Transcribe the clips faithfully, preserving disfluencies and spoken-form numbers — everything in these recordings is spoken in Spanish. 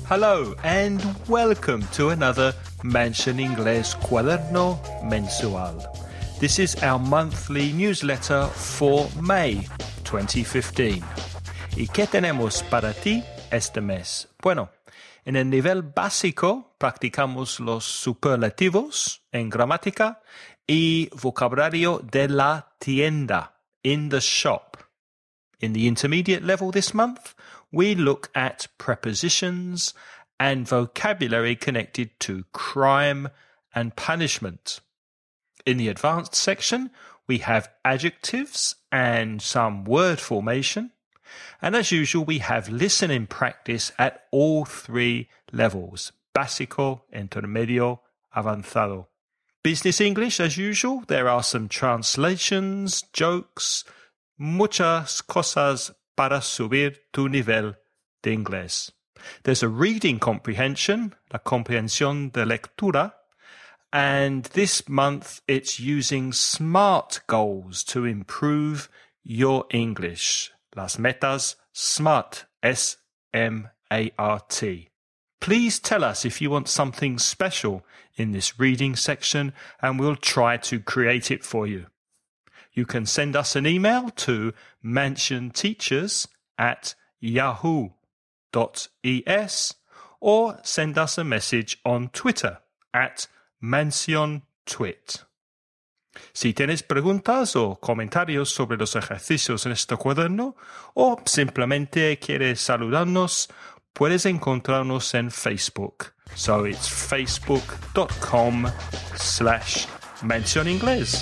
Hello and welcome to another Mansion Inglés Cuaderno Mensual. This is our monthly newsletter for May twenty fifteen. ¿Y qué tenemos para ti este mes? Bueno, en el nivel básico practicamos los superlativos en gramática y vocabulario de la tienda, in the shop. In the intermediate level this month, we look at prepositions and vocabulary connected to crime and punishment. In the advanced section, we have adjectives and some word formation. And as usual, we have listening practice at all three levels, básico, intermedio, avanzado. Business English, as usual, there are some translations, jokes, muchas cosas para subir tu nivel de inglés. There's a reading comprehension, la comprensión de lectura, and this month it's using SMART goals to improve your English. Las metas SMART, S M A R T. Please tell us if you want something special in this reading section, and we'll try to create it for you. You can send us an email to mansionteachers at yahoo dot es or send us a message on Twitter at mansiontwit. Si tienes preguntas o comentarios sobre los ejercicios en este cuaderno o simplemente quieres saludarnos, puedes encontrarnos en Facebook. So it's facebook.com slash mansioninglés.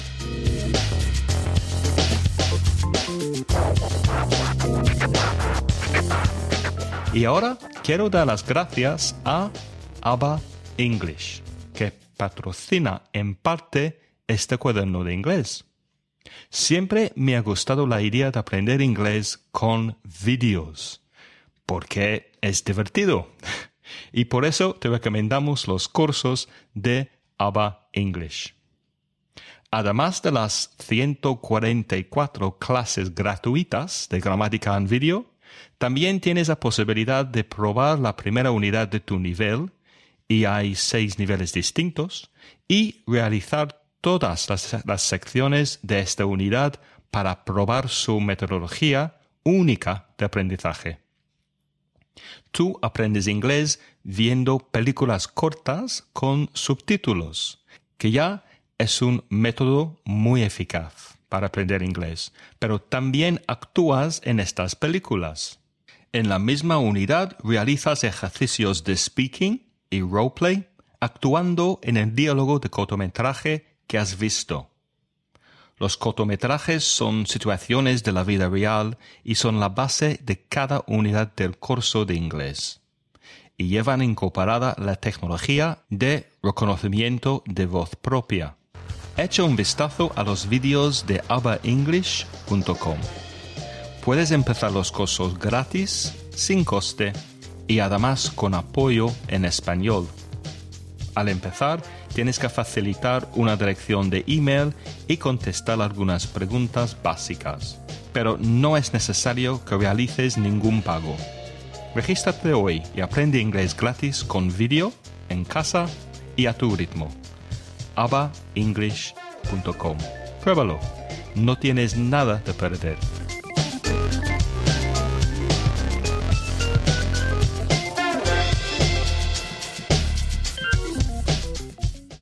Y ahora quiero dar las gracias a ABBA English, que patrocina en parte este cuaderno de inglés. Siempre me ha gustado la idea de aprender inglés con vídeos, porque es divertido. Y por eso te recomendamos los cursos de ABBA English. Además de las ciento cuarenta y cuatro clases gratuitas de gramática en vídeo, también tienes la posibilidad de probar la primera unidad de tu nivel, y hay seis niveles distintos, y realizar todas las, las secciones de esta unidad para probar su metodología única de aprendizaje. Tú aprendes inglés viendo películas cortas con subtítulos, que ya es un método muy eficaz para aprender inglés, pero también actúas en estas películas. En la misma unidad realizas ejercicios de speaking y roleplay, actuando en el diálogo de cortometraje que has visto. Los cortometrajes son situaciones de la vida real y son la base de cada unidad del curso de inglés. Y llevan incorporada la tecnología de reconocimiento de voz propia. Echa un vistazo a los vídeos de abba english punto com. Puedes empezar los cursos gratis, sin coste y además con apoyo en español. Al empezar, tienes que facilitar una dirección de email y contestar algunas preguntas básicas. Pero no es necesario que realices ningún pago. Regístrate hoy y aprende inglés gratis con vídeo, en casa y a tu ritmo. abba english punto com. Pruébalo. No tienes nada de perder.